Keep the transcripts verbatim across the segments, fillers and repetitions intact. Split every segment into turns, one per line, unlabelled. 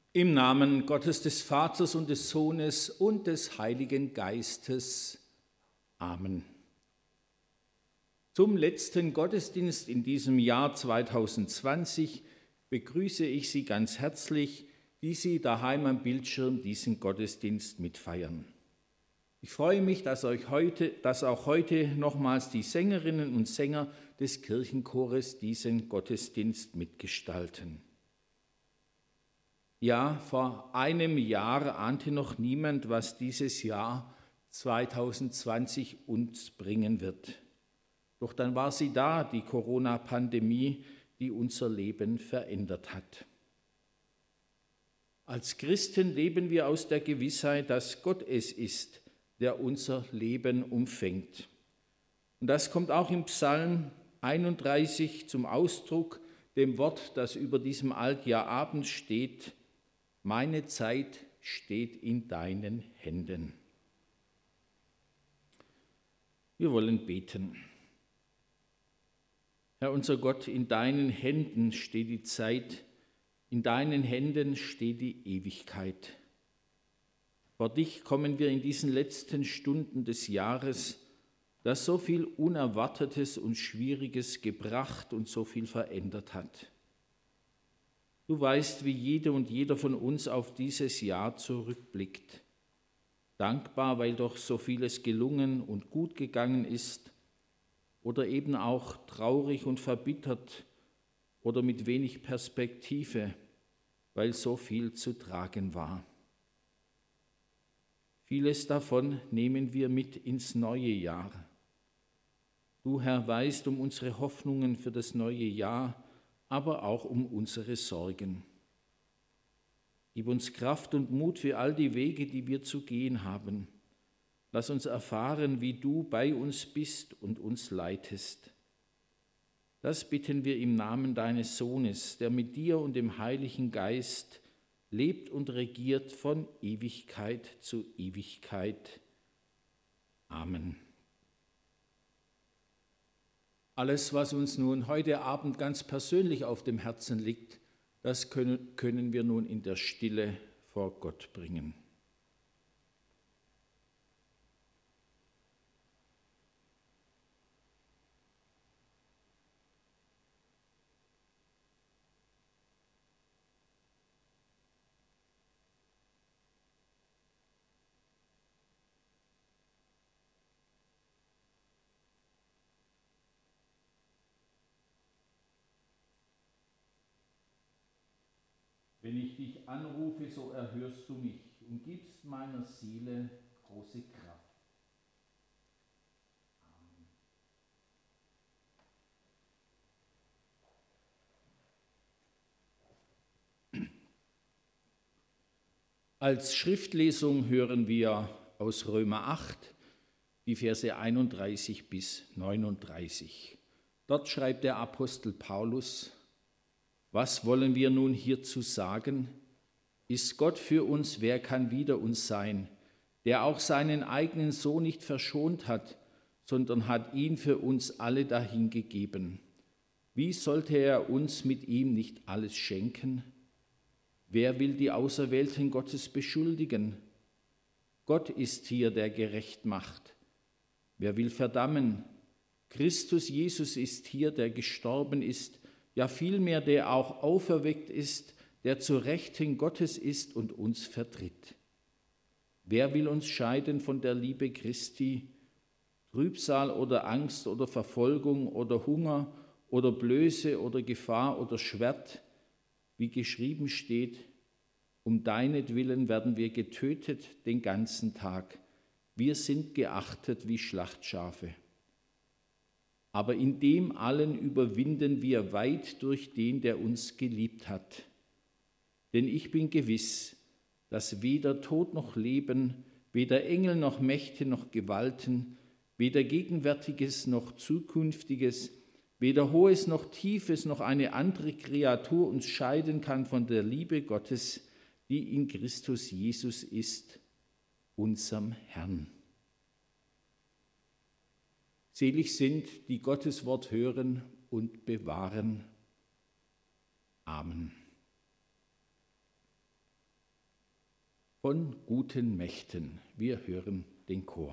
Im Namen Gottes des Vaters und des Sohnes und des Heiligen Geistes. Amen. Zum letzten Gottesdienst in diesem Jahr zweitausendzwanzig begrüße ich Sie ganz herzlich, die Sie daheim am Bildschirm diesen Gottesdienst mitfeiern. Ich freue mich, dass, euch heute, dass auch heute nochmals die Sängerinnen und Sänger des Kirchenchores diesen Gottesdienst mitgestalten. Ja, vor einem Jahr ahnte noch niemand, was dieses Jahr zweitausendzwanzig uns bringen wird. Doch dann war sie da, die Corona-Pandemie, die unser Leben verändert hat. Als Christen leben wir aus der Gewissheit, dass Gott es ist, der unser Leben umfängt. Und das kommt auch im Psalm einunddreißig zum Ausdruck, dem Wort, das über diesem Altjahr abends steht: Meine Zeit steht in deinen Händen. Wir wollen beten. Herr unser Gott, in deinen Händen steht die Zeit, in deinen Händen steht die Ewigkeit. Vor dich kommen wir in diesen letzten Stunden des Jahres, das so viel Unerwartetes und Schwieriges gebracht und so viel verändert hat. Du weißt, wie jede und jeder von uns auf dieses Jahr zurückblickt. Dankbar, weil doch so vieles gelungen und gut gegangen ist, oder eben auch traurig und verbittert oder mit wenig Perspektive, weil so viel zu tragen war. Vieles davon nehmen wir mit ins neue Jahr. Du, Herr, weißt um unsere Hoffnungen für das neue Jahr, aber auch um unsere Sorgen. Gib uns Kraft und Mut für all die Wege, die wir zu gehen haben. Lass uns erfahren, wie du bei uns bist und uns leitest. Das bitten wir im Namen deines Sohnes, der mit dir und dem Heiligen Geist lebt und regiert von Ewigkeit zu Ewigkeit. Amen. Alles, was uns nun heute Abend ganz persönlich auf dem Herzen liegt, das können, können wir nun in der Stille vor Gott bringen. Wenn ich dich anrufe, so erhörst du mich und gibst meiner Seele große Kraft. Amen. Als Schriftlesung hören wir aus Römer acht die Verse einunddreißig bis neununddreißig. Dort schreibt der Apostel Paulus: Was wollen wir nun hierzu sagen? Ist Gott für uns, wer kann wider uns sein, der auch seinen eigenen Sohn nicht verschont hat, sondern hat ihn für uns alle dahingegeben? Wie sollte er uns mit ihm nicht alles schenken? Wer will die Auserwählten Gottes beschuldigen? Gott ist hier, der gerecht macht. Wer will verdammen? Christus Jesus ist hier, der gestorben ist, ja vielmehr der auch auferweckt ist, der zur Rechten Gottes ist und uns vertritt. Wer will uns scheiden von der Liebe Christi? Trübsal oder Angst oder Verfolgung oder Hunger oder Blöße oder Gefahr oder Schwert, wie geschrieben steht: Um deinetwillen werden wir getötet den ganzen Tag. Wir sind geachtet wie Schlachtschafe. Aber in dem allen überwinden wir weit durch den, der uns geliebt hat. Denn ich bin gewiss, dass weder Tod noch Leben, weder Engel noch Mächte noch Gewalten, weder Gegenwärtiges noch Zukünftiges, weder Hohes noch Tiefes noch eine andere Kreatur uns scheiden kann von der Liebe Gottes, die in Christus Jesus ist, unserem Herrn. Selig sind, die Gottes Wort hören und bewahren. Amen. von guten Mächten. Wir hören den Chor.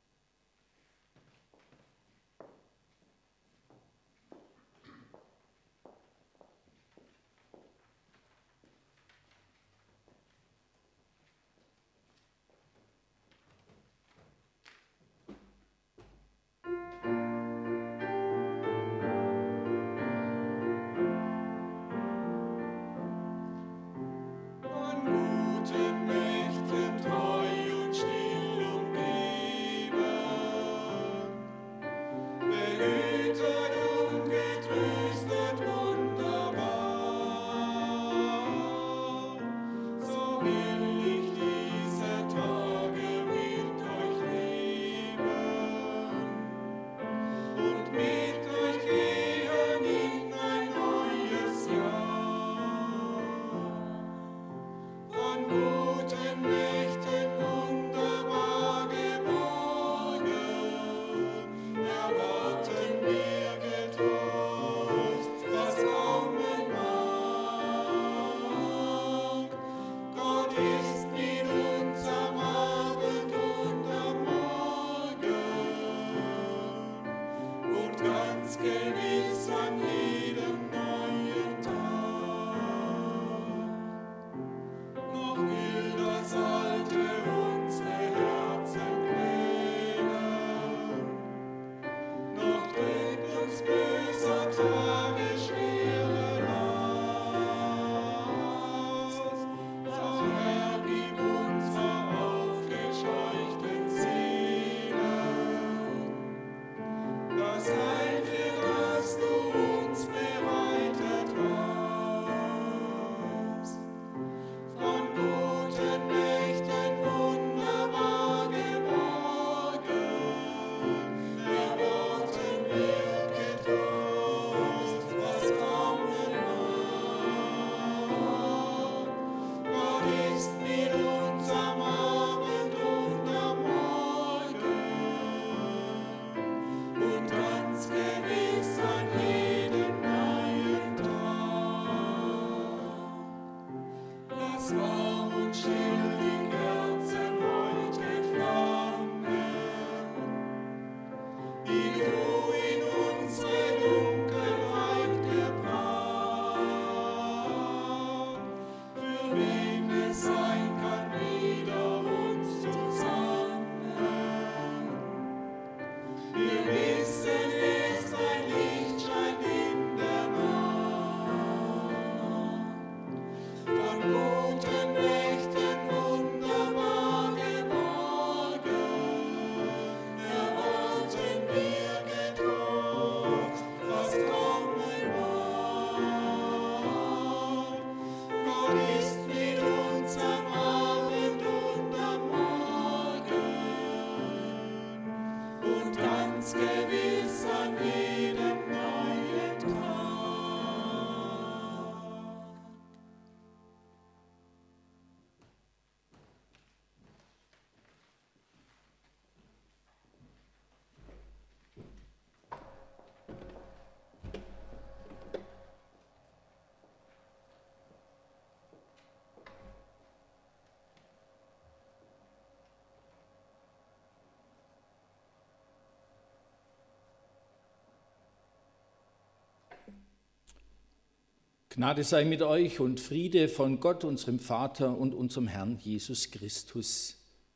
Gnade sei mit euch und Friede von Gott, unserem Vater und unserem Herrn Jesus Christus.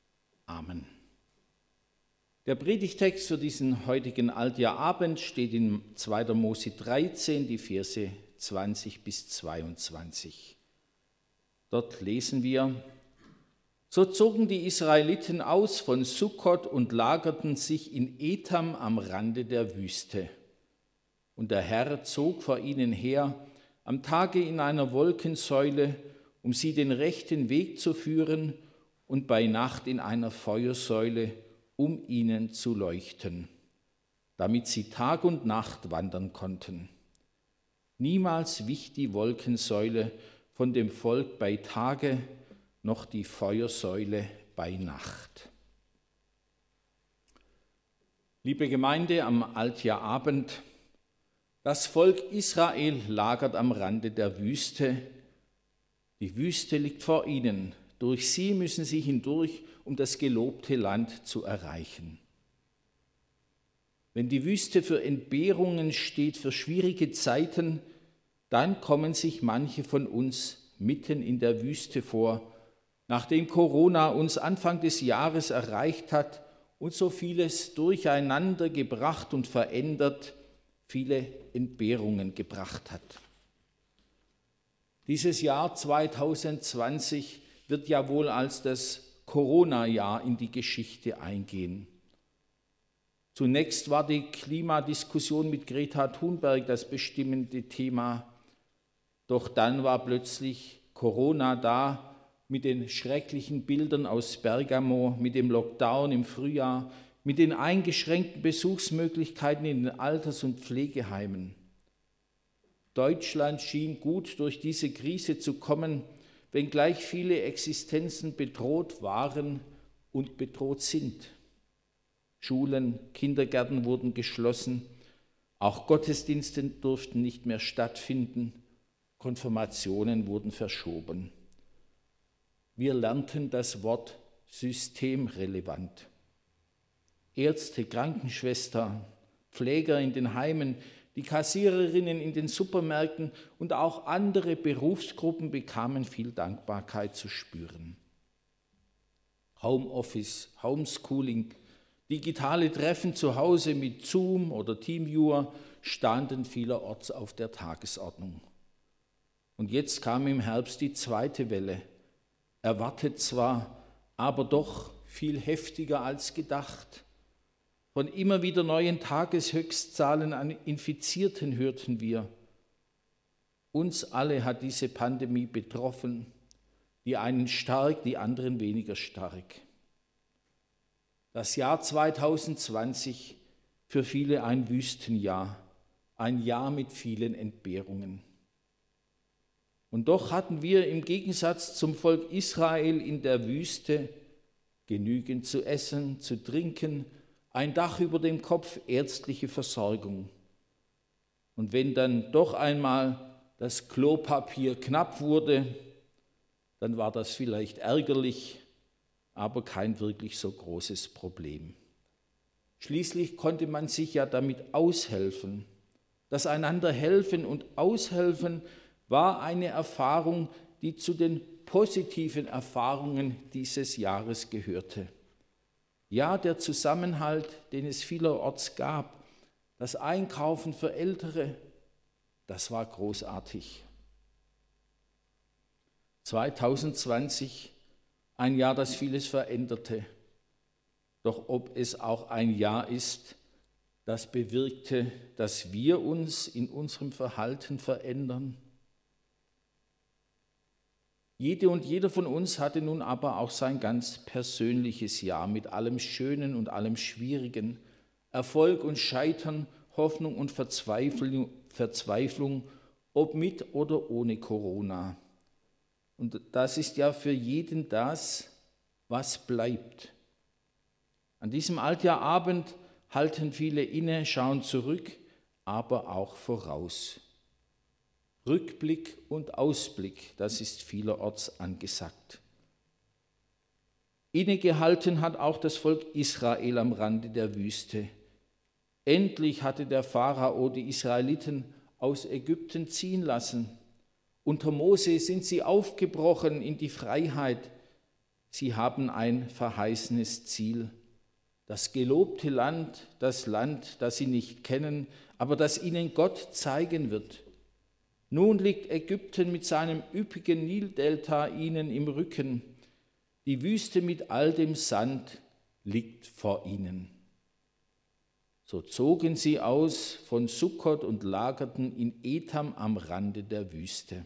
Amen. Der Predigtext für diesen heutigen Altjahrabend steht in zweiter Mose dreizehn, die Verse zwanzig bis zweiundzwanzig. Dort lesen wir: So zogen die Israeliten aus von Sukkot und lagerten sich in Etam am Rande der Wüste. Und der Herr zog vor ihnen her am Tage in einer Wolkensäule, um sie den rechten Weg zu führen, und bei Nacht in einer Feuersäule, um ihnen zu leuchten, damit sie Tag und Nacht wandern konnten. Niemals wich die Wolkensäule von dem Volk bei Tage, noch die Feuersäule bei Nacht. Liebe Gemeinde, am Altjahrabend: Das Volk Israel lagert am Rande der Wüste. Die Wüste liegt vor ihnen, Durch sie müssen sie hindurch, um das gelobte Land zu erreichen. Wenn die Wüste für Entbehrungen steht, für schwierige Zeiten, dann kommen sich manche von uns mitten in der Wüste vor, nachdem Corona uns Anfang des Jahres erreicht hat und so vieles durcheinander gebracht und verändert, viele Entbehrungen gebracht hat. Dieses Jahr zweitausendzwanzig wird ja wohl als das Corona-Jahr in die Geschichte eingehen. Zunächst war die Klimadiskussion mit Greta Thunberg das bestimmende Thema, doch dann war plötzlich Corona da mit den schrecklichen Bildern aus Bergamo, mit dem Lockdown im Frühjahr, mit den eingeschränkten Besuchsmöglichkeiten in den Alters- und Pflegeheimen. Deutschland schien gut durch diese Krise zu kommen, wenngleich viele Existenzen bedroht waren und bedroht sind. Schulen, Kindergärten wurden geschlossen, auch Gottesdienste durften nicht mehr stattfinden, Konfirmationen wurden verschoben. Wir lernten das Wort systemrelevant. Ärzte, Krankenschwestern, Pfleger in den Heimen, die Kassiererinnen in den Supermärkten und auch andere Berufsgruppen bekamen viel Dankbarkeit zu spüren. Homeoffice, Homeschooling, digitale Treffen zu Hause mit Zoom oder Teamviewer standen vielerorts auf der Tagesordnung. Und jetzt kam im Herbst die zweite Welle, erwartet zwar, aber doch viel heftiger als gedacht. Von immer wieder neuen Tageshöchstzahlen an Infizierten hörten wir. Uns alle hat diese Pandemie betroffen, die einen stark, die anderen weniger stark. Das Jahr zweitausendzwanzig für viele ein Wüstenjahr, ein Jahr mit vielen Entbehrungen. Und doch hatten wir im Gegensatz zum Volk Israel in der Wüste genügend zu essen, zu trinken, ein Dach über dem Kopf, ärztliche Versorgung. Und wenn dann doch einmal das Klopapier knapp wurde, dann war das vielleicht ärgerlich, aber kein wirklich so großes Problem. Schließlich konnte man sich ja damit aushelfen. Das einander helfen und aushelfen war eine Erfahrung, die zu den positiven Erfahrungen dieses Jahres gehörte. Ja, der Zusammenhalt, den es vielerorts gab, das Einkaufen für Ältere, das war großartig. zweitausendzwanzig, ein Jahr, das vieles veränderte. Doch ob es auch ein Jahr ist, das bewirkte, dass wir uns in unserem Verhalten verändern. Jede und jeder von uns hatte nun aber auch sein ganz persönliches Jahr mit allem Schönen und allem Schwierigen, Erfolg und Scheitern, Hoffnung und Verzweiflung, Verzweiflung, ob mit oder ohne Corona. Und das ist ja für jeden das, was bleibt. An diesem Altjahrabend halten viele inne, schauen zurück, aber auch voraus. Rückblick und Ausblick, das ist vielerorts angesagt. Innegehalten hat auch das Volk Israel am Rande der Wüste. Endlich hatte der Pharao die Israeliten aus Ägypten ziehen lassen. Unter Mose sind sie aufgebrochen in die Freiheit. Sie haben ein verheißenes Ziel. Das gelobte Land, das Land, das sie nicht kennen, aber das ihnen Gott zeigen wird. Nun liegt Ägypten mit seinem üppigen Nildelta ihnen im Rücken. Die Wüste mit all dem Sand liegt vor ihnen. So zogen sie aus von Sukkot und lagerten in Etam am Rande der Wüste.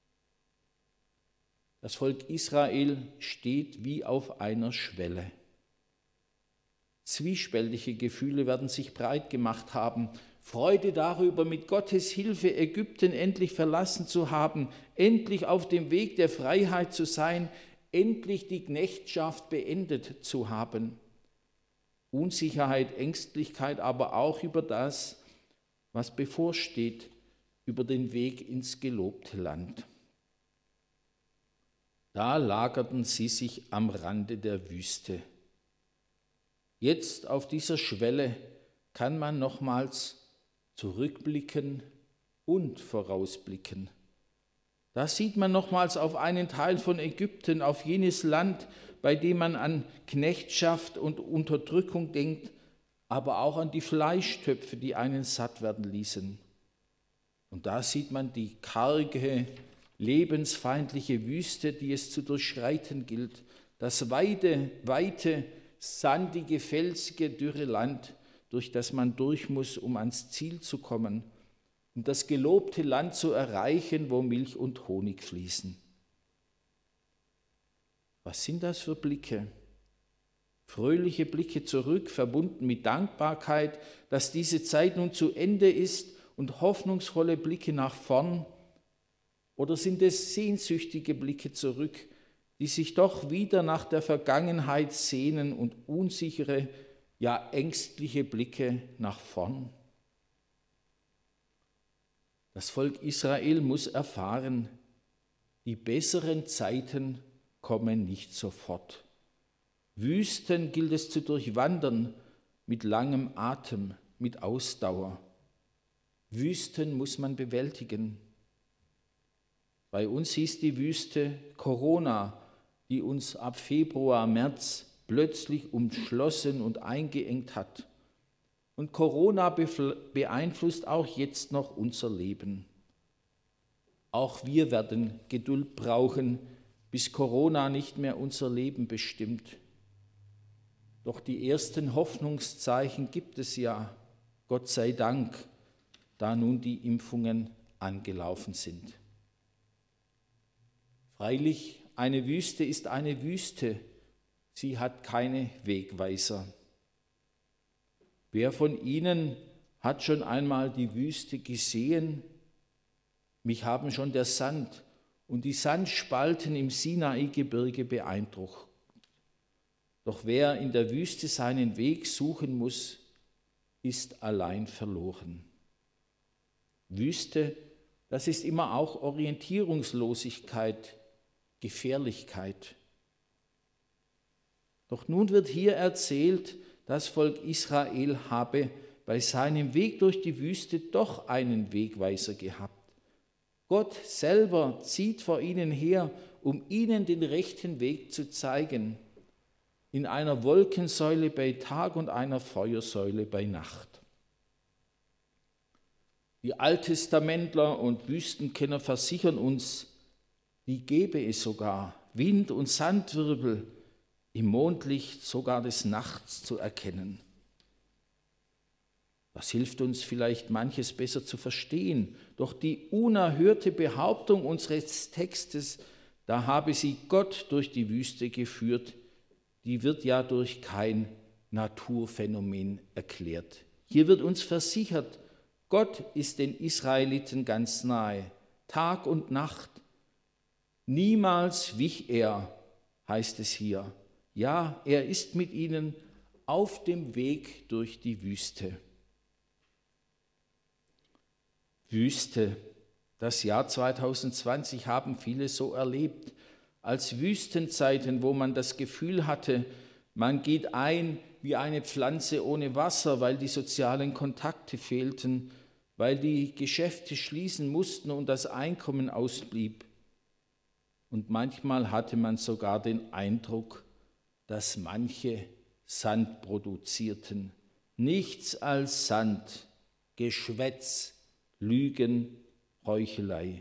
Das Volk Israel steht wie auf einer Schwelle. Zwiespältige Gefühle werden sich breit gemacht haben. Freude darüber, mit Gottes Hilfe Ägypten endlich verlassen zu haben, endlich auf dem Weg der Freiheit zu sein, endlich die Knechtschaft beendet zu haben. Unsicherheit, Ängstlichkeit, aber auch über das, was bevorsteht, über den Weg ins gelobte Land. Da lagerten sie sich am Rande der Wüste. Jetzt auf dieser Schwelle kann man nochmals zurückblicken und vorausblicken. Da sieht man nochmals auf einen Teil von Ägypten, auf jenes Land, bei dem man an Knechtschaft und Unterdrückung denkt, aber auch an die Fleischtöpfe, die einen satt werden ließen. Und da sieht man die karge, lebensfeindliche Wüste, die es zu durchschreiten gilt, das weite, weite, sandige, felsige, dürre Land, durch das man durch muss, um ans Ziel zu kommen, um das gelobte Land zu erreichen, wo Milch und Honig fließen. Was sind das für Blicke? Fröhliche Blicke zurück, verbunden mit Dankbarkeit, dass diese Zeit nun zu Ende ist, und hoffnungsvolle Blicke nach vorn? Oder sind es sehnsüchtige Blicke zurück, die sich doch wieder nach der Vergangenheit sehnen, und unsichere, ja ängstliche Blicke nach vorn? Das Volk Israel muss erfahren, die besseren Zeiten kommen nicht sofort. Wüsten gilt es zu durchwandern mit langem Atem, mit Ausdauer. Wüsten muss man bewältigen. Bei uns hieß die Wüste Corona, die uns ab Februar, März plötzlich umschlossen und eingeengt hat. Und Corona beeinflusst auch jetzt noch unser Leben. Auch wir werden Geduld brauchen, bis Corona nicht mehr unser Leben bestimmt. Doch die ersten Hoffnungszeichen gibt es ja, Gott sei Dank, da nun die Impfungen angelaufen sind. Freilich, eine Wüste ist eine Wüste, sie hat keine Wegweiser. Wer von Ihnen hat schon einmal die Wüste gesehen? Mich haben schon der Sand und die Sandspalten im Sinai-Gebirge beeindruckt. Doch wer in der Wüste seinen Weg suchen muss, ist allein verloren. Wüste, das ist immer auch Orientierungslosigkeit, Gefährlichkeit. Doch nun wird hier erzählt, das Volk Israel habe bei seinem Weg durch die Wüste doch einen Wegweiser gehabt. Gott selber zieht vor ihnen her, um ihnen den rechten Weg zu zeigen, in einer Wolkensäule bei Tag und einer Feuersäule bei Nacht. Die Alttestamentler und Wüstenkenner versichern uns, die gebe es sogar, Wind und Sandwirbel, im Mondlicht sogar des Nachts zu erkennen. Das hilft uns vielleicht manches besser zu verstehen, doch die unerhörte Behauptung unseres Textes, da habe sie Gott durch die Wüste geführt, die wird ja durch kein Naturphänomen erklärt. Hier wird uns versichert, Gott ist den Israeliten ganz nahe, Tag und Nacht. Niemals wich er, heißt es hier. Ja, er ist mit ihnen auf dem Weg durch die Wüste. Wüste, das Jahr zweitausendzwanzig haben viele so erlebt, als Wüstenzeiten, wo man das Gefühl hatte, man geht ein wie eine Pflanze ohne Wasser, weil die sozialen Kontakte fehlten, weil die Geschäfte schließen mussten und das Einkommen ausblieb. Und manchmal hatte man sogar den Eindruck, dass manche Sand produzierten. Nichts als Sand, Geschwätz, Lügen, Heuchelei.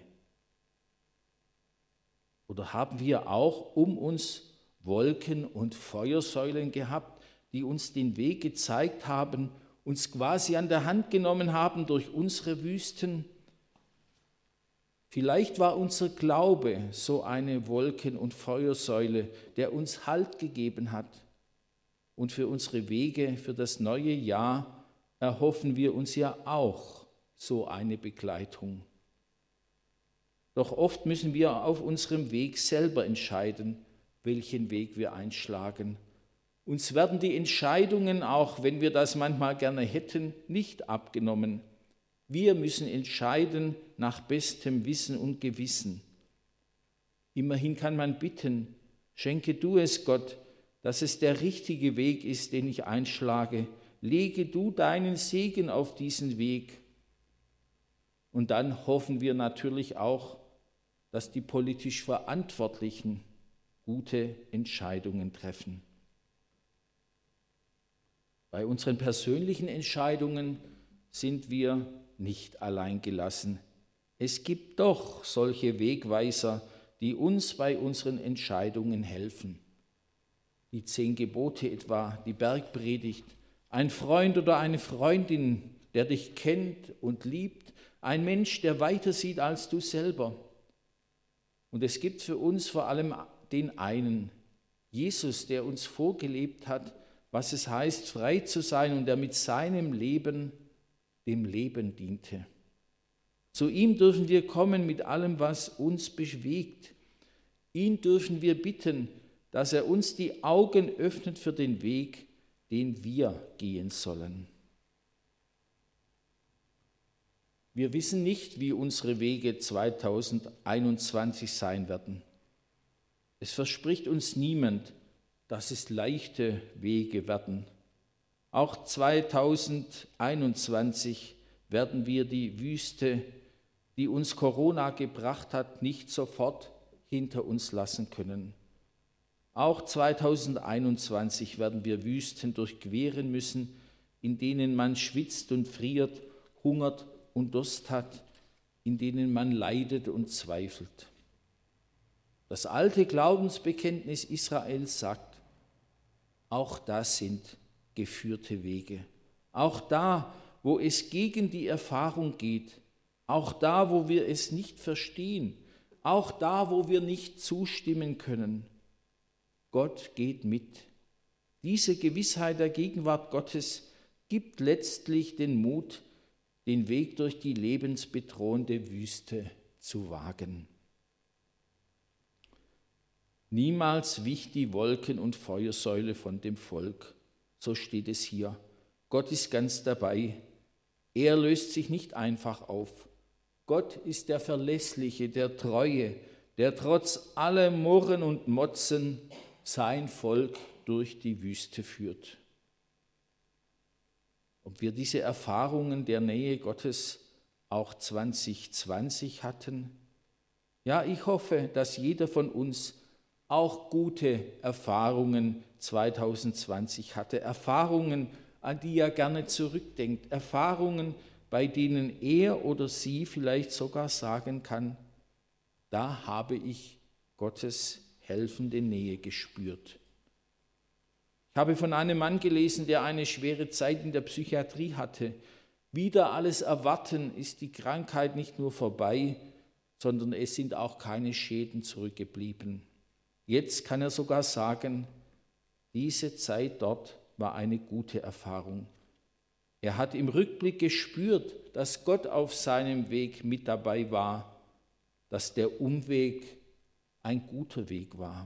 Oder haben wir auch um uns Wolken und Feuersäulen gehabt, die uns den Weg gezeigt haben, uns quasi an der Hand genommen haben durch unsere Wüsten? Vielleicht war unser Glaube so eine Wolken- und Feuersäule, der uns Halt gegeben hat. Und für unsere Wege, für das neue Jahr erhoffen wir uns ja auch so eine Begleitung. Doch oft müssen wir auf unserem Weg selber entscheiden, welchen Weg wir einschlagen. Uns werden die Entscheidungen, auch wenn wir das manchmal gerne hätten, nicht abgenommen. Wir müssen entscheiden nach bestem Wissen und Gewissen. Immerhin kann man bitten, schenke du es, Gott, dass es der richtige Weg ist, den ich einschlage. Lege du deinen Segen auf diesen Weg. Und dann hoffen wir natürlich auch, dass die politisch Verantwortlichen gute Entscheidungen treffen. Bei unseren persönlichen Entscheidungen sind wir nicht allein gelassen. Es gibt doch solche Wegweiser, die uns bei unseren Entscheidungen helfen. Die zehn Gebote etwa, die Bergpredigt, ein Freund oder eine Freundin, der dich kennt und liebt, ein Mensch, der weiter sieht als du selber. Und es gibt für uns vor allem den einen, Jesus, der uns vorgelebt hat, was es heißt, frei zu sein und der mit seinem Leben dem Leben diente. Zu ihm dürfen wir kommen mit allem, was uns bewegt. Ihn dürfen wir bitten, dass er uns die Augen öffnet für den Weg, den wir gehen sollen. Wir wissen nicht, wie unsere Wege zweitausendeinundzwanzig sein werden. Es verspricht uns niemand, dass es leichte Wege werden. Auch zweitausendeinundzwanzig werden wir die Wüste, die uns Corona gebracht hat, nicht sofort hinter uns lassen können. Auch zweitausendeinundzwanzig werden wir Wüsten durchqueren müssen, in denen man schwitzt und friert, hungert und Durst hat, in denen man leidet und zweifelt. Das alte Glaubensbekenntnis Israels sagt, auch das sind geführte Wege. Auch da, wo es gegen die Erfahrung geht, auch da, wo wir es nicht verstehen, auch da, wo wir nicht zustimmen können. Gott geht mit. Diese Gewissheit der Gegenwart Gottes gibt letztlich den Mut, den Weg durch die lebensbedrohende Wüste zu wagen. Niemals wich die Wolken- und Feuersäule von dem Volk, so steht es hier. Gott ist ganz dabei. Er löst sich nicht einfach auf. Gott ist der Verlässliche, der Treue, der trotz allem Murren und Motzen sein Volk durch die Wüste führt. Ob wir diese Erfahrungen der Nähe Gottes auch zwanzig zwanzig hatten? Ja, ich hoffe, dass jeder von uns auch gute Erfahrungen zwanzig zwanzig hatte. Erfahrungen, an die er gerne zurückdenkt. Erfahrungen, bei denen er oder sie vielleicht sogar sagen kann, da habe ich Gottes helfende Nähe gespürt. Ich habe von einem Mann gelesen, der eine schwere Zeit in der Psychiatrie hatte. Wider alles Erwarten ist die Krankheit nicht nur vorbei, sondern es sind auch keine Schäden zurückgeblieben. Jetzt kann er sogar sagen, diese Zeit dort war eine gute Erfahrung. Er hat im Rückblick gespürt, dass Gott auf seinem Weg mit dabei war, dass der Umweg ein guter Weg war.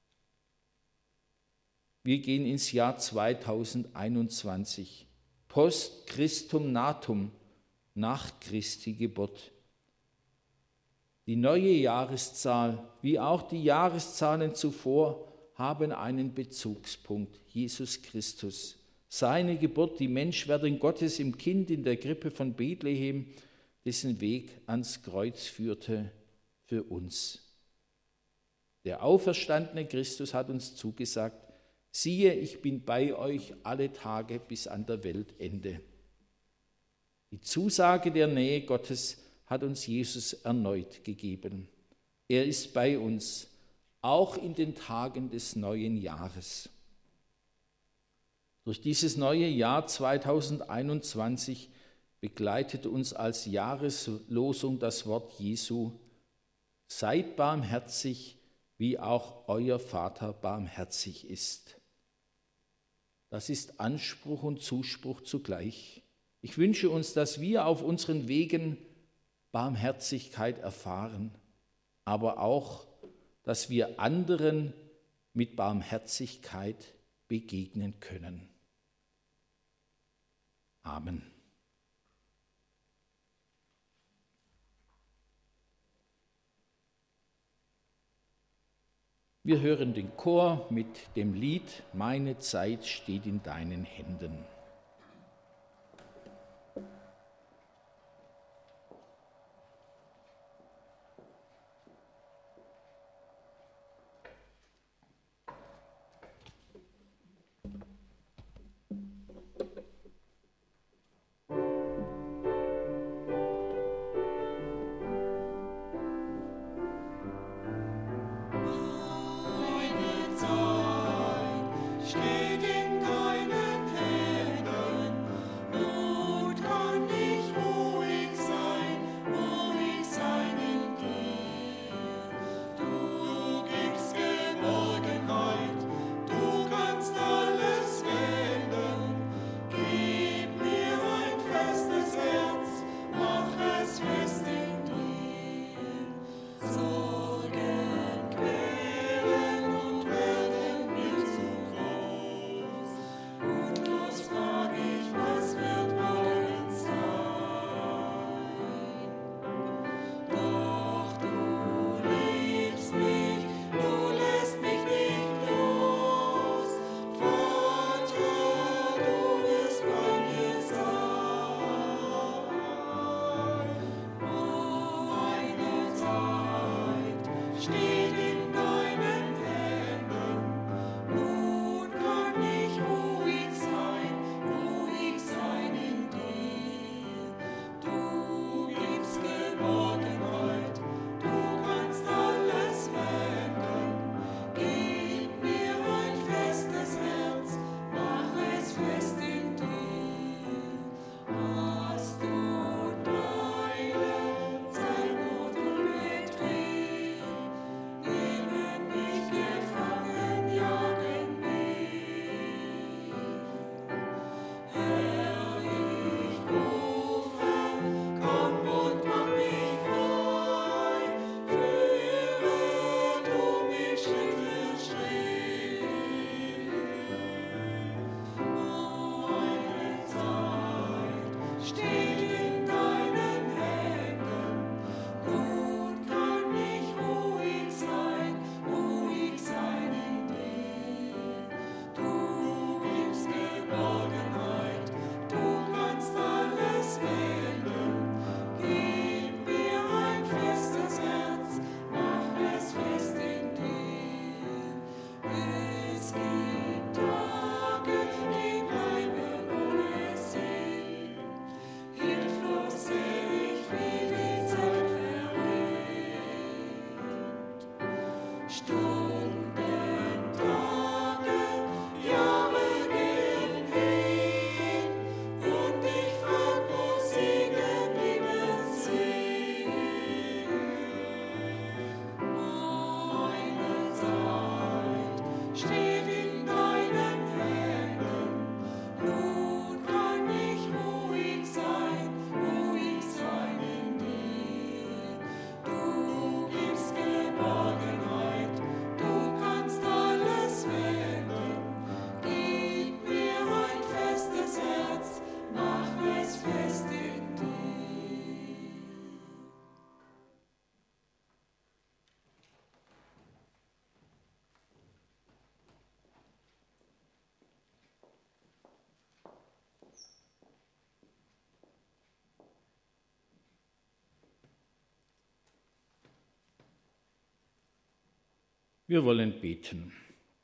Wir gehen ins Jahr zweitausendeinundzwanzig, post Christum natum, nach Christi Geburt. Die neue Jahreszahl, wie auch die Jahreszahlen zuvor, haben einen Bezugspunkt, Jesus Christus. Seine Geburt, die Menschwerdung Gottes im Kind in der Krippe von Bethlehem, dessen Weg ans Kreuz führte für uns. Der auferstandene Christus hat uns zugesagt, siehe, ich bin bei euch alle Tage bis an der Weltende. Die Zusage der Nähe Gottes hat uns Jesus erneut gegeben. Er ist bei uns, auch in den Tagen des neuen Jahres. Durch dieses neue Jahr zweitausendeinundzwanzig begleitet uns als Jahreslosung das Wort Jesu: Seid barmherzig, wie auch euer Vater barmherzig ist. Das ist Anspruch und Zuspruch zugleich. Ich wünsche uns, dass wir auf unseren Wegen Barmherzigkeit erfahren, aber auch, dass wir anderen mit Barmherzigkeit begegnen können. Amen. Wir hören den Chor mit dem Lied Meine Zeit steht in deinen Händen. Wir wollen beten.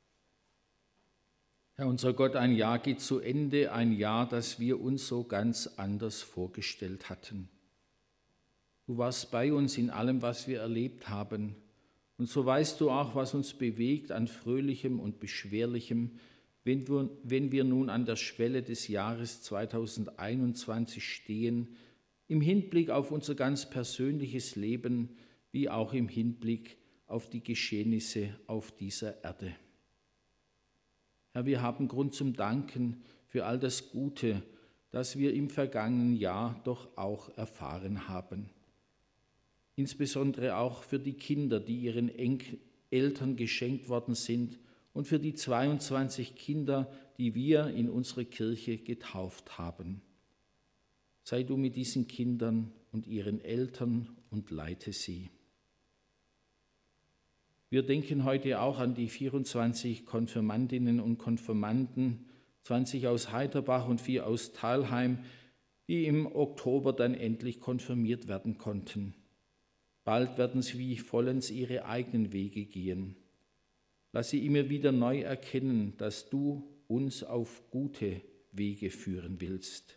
Herr unser Gott, ein Jahr geht zu Ende, ein Jahr, das wir uns so ganz anders vorgestellt hatten. Du warst bei uns in allem, was wir erlebt haben. Und so weißt du auch, was uns bewegt an Fröhlichem und Beschwerlichem, wenn wir, wenn wir nun an der Schwelle des Jahres zweitausendeinundzwanzig stehen, im Hinblick auf unser ganz persönliches Leben, wie auch im Hinblick auf die Geschehnisse auf dieser Erde. Herr, wir haben Grund zum Danken für all das Gute, das wir im vergangenen Jahr doch auch erfahren haben. Insbesondere auch für die Kinder, die ihren Eltern geschenkt worden sind, und für die zweiundzwanzig Kinder, die wir in unsere Kirche getauft haben. Sei du mit diesen Kindern und ihren Eltern und leite sie. Wir denken heute auch an die vierundzwanzig Konfirmandinnen und Konfirmanden, zwanzig aus Heiterbach und vier aus Thalheim, die im Oktober dann endlich konfirmiert werden konnten. Bald werden sie wie vollends ihre eigenen Wege gehen. Lass sie immer wieder neu erkennen, dass du uns auf gute Wege führen willst.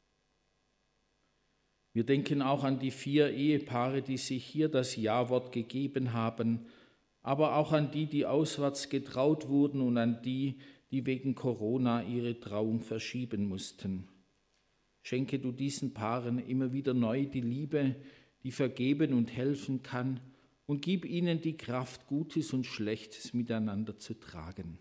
Wir denken auch an die vier Ehepaare, die sich hier das Ja-Wort gegeben haben, aber auch an die, die auswärts getraut wurden und an die, die wegen Corona ihre Trauung verschieben mussten. Schenke du diesen Paaren immer wieder neu die Liebe, die vergeben und helfen kann, und gib ihnen die Kraft, Gutes und Schlechtes miteinander zu tragen.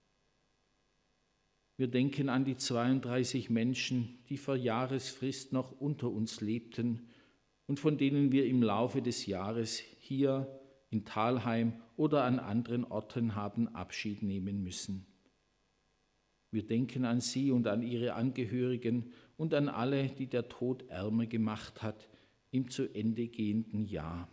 Wir denken an die zweiunddreißig Menschen, die vor Jahresfrist noch unter uns lebten und von denen wir im Laufe des Jahres hier in Thalheim oder an anderen Orten haben Abschied nehmen müssen. Wir denken an sie und an ihre Angehörigen und an alle, die der Tod ärmer gemacht hat im zu Ende gehenden Jahr.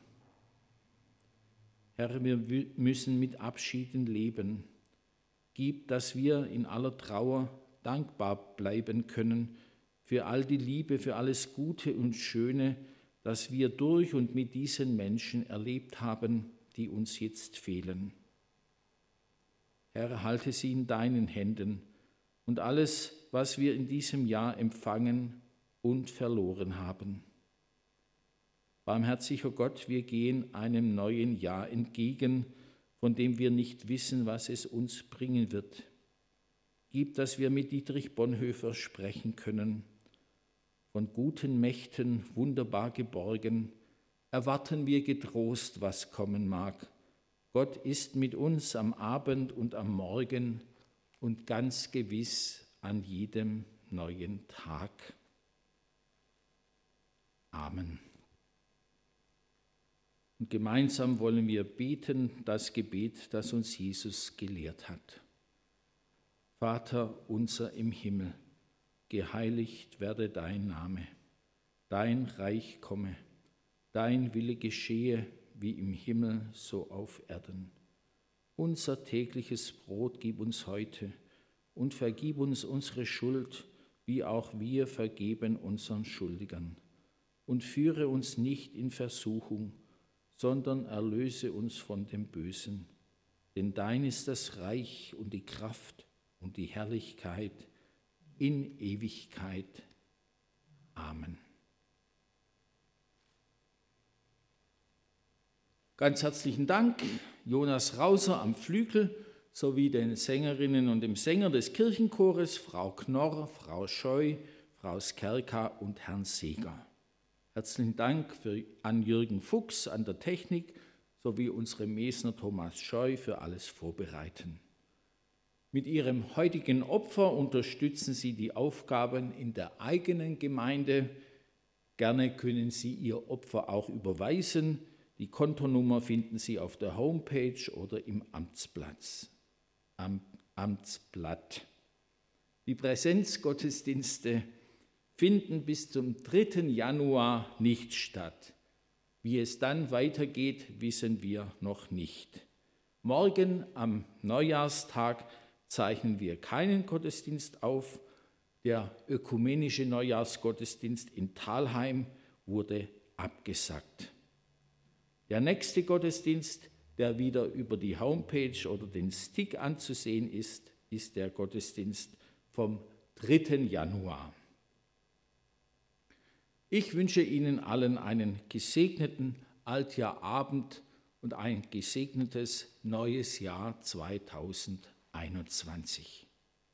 Herr, wir müssen mit Abschieden leben. Gib, dass wir in aller Trauer dankbar bleiben können für all die Liebe, für alles Gute und Schöne, das wir durch und mit diesen Menschen erlebt haben, die uns jetzt fehlen. Herr, halte sie in deinen Händen und alles, was wir in diesem Jahr empfangen und verloren haben. Barmherziger Gott, wir gehen einem neuen Jahr entgegen, von dem wir nicht wissen, was es uns bringen wird. Gib, dass wir mit Dietrich Bonhoeffer sprechen können. Von guten Mächten wunderbar geborgen, erwarten wir getrost, was kommen mag. Gott ist mit uns am Abend und am Morgen und ganz gewiss an jedem neuen Tag. Amen. Und gemeinsam wollen wir beten das Gebet, das uns Jesus gelehrt hat. Vater unser im Himmel, geheiligt werde dein Name, dein Reich komme, dein Wille geschehe, wie im Himmel, so auf Erden. Unser tägliches Brot gib uns heute und vergib uns unsere Schuld, wie auch wir vergeben unseren Schuldigern. Und führe uns nicht in Versuchung, sondern erlöse uns von dem Bösen. Denn dein ist das Reich und die Kraft und die Herrlichkeit in Ewigkeit. Amen. Ganz herzlichen Dank, Jonas Rauser am Flügel, sowie den Sängerinnen und dem Sänger des Kirchenchores, Frau Knorr, Frau Scheu, Frau Skerka und Herrn Seeger. Herzlichen Dank für, an Jürgen Fuchs an der Technik sowie unsere Mesner Thomas Scheu für alles Vorbereiten. Mit ihrem heutigen Opfer unterstützen Sie die Aufgaben in der eigenen Gemeinde. Gerne können Sie Ihr Opfer auch überweisen. Die Kontonummer finden Sie auf der Homepage oder im Amtsplatz, am Amtsblatt. Die Präsenzgottesdienste finden bis zum dritten Januar nicht statt. Wie es dann weitergeht, wissen wir noch nicht. Morgen am Neujahrstag zeichnen wir keinen Gottesdienst auf. Der ökumenische Neujahrsgottesdienst in Thalheim wurde abgesagt. Der nächste Gottesdienst, der wieder über die Homepage oder den Stick anzusehen ist, ist der Gottesdienst vom dritten Januar. Ich wünsche Ihnen allen einen gesegneten Altjahrabend und ein gesegnetes neues Jahr zweitausendeinundzwanzig.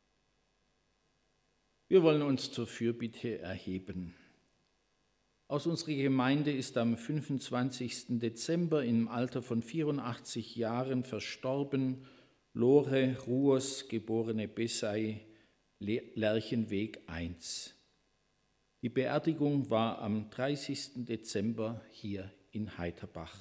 Wir wollen uns zur Fürbitte erheben. Aus unserer Gemeinde ist am fünfundzwanzigsten Dezember im Alter von vierundachtzig Jahren verstorben Lore Ruos, geborene Bessay, Lerchenweg eins. Die Beerdigung war am dreißigsten Dezember hier in Heiterbach.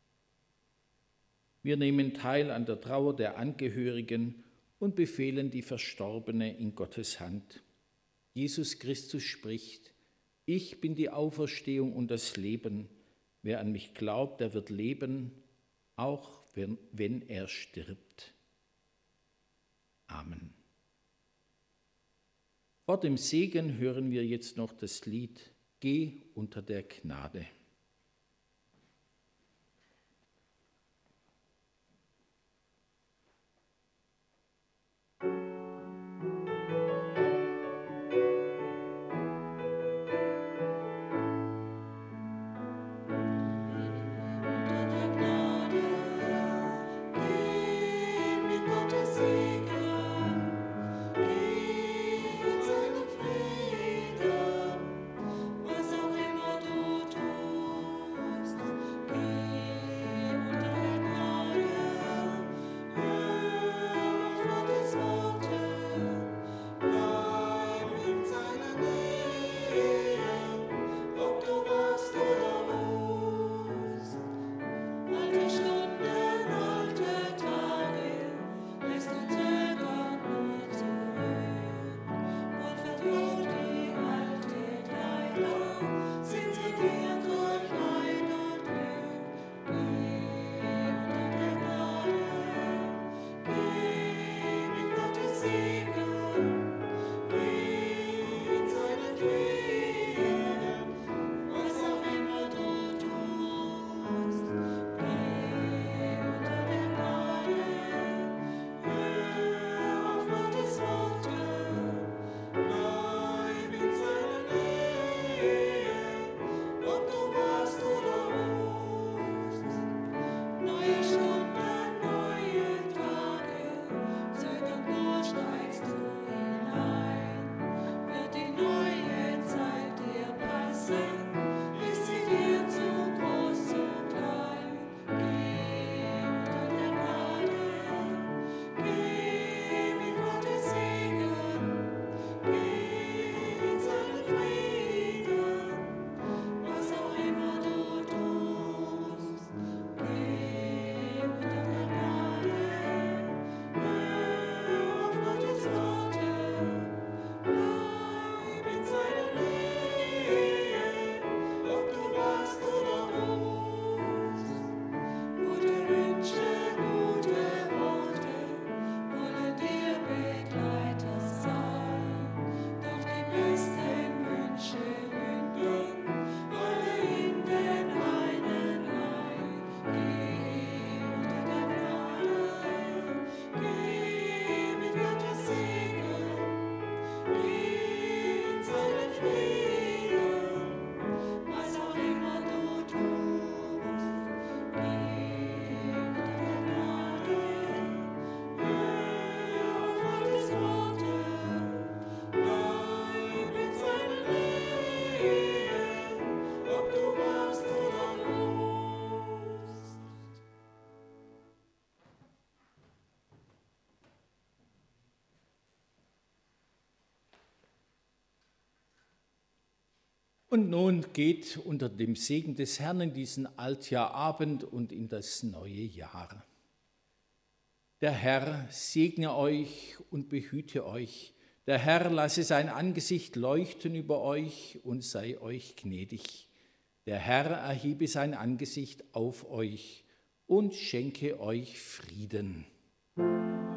Wir nehmen teil an der Trauer der Angehörigen und befehlen die Verstorbene in Gottes Hand. Jesus Christus spricht: Ich bin die Auferstehung und das Leben. Wer an mich glaubt, der wird leben, auch wenn, wenn er stirbt. Amen. Vor dem Segen hören wir jetzt noch das Lied Geh unter der Gnade. Und nun geht unter dem Segen des Herrn in diesen Altjahrabend und in das neue Jahr. Der Herr segne euch und behüte euch. Der Herr lasse sein Angesicht leuchten über euch und sei euch gnädig. Der Herr erhebe sein Angesicht auf euch und schenke euch Frieden.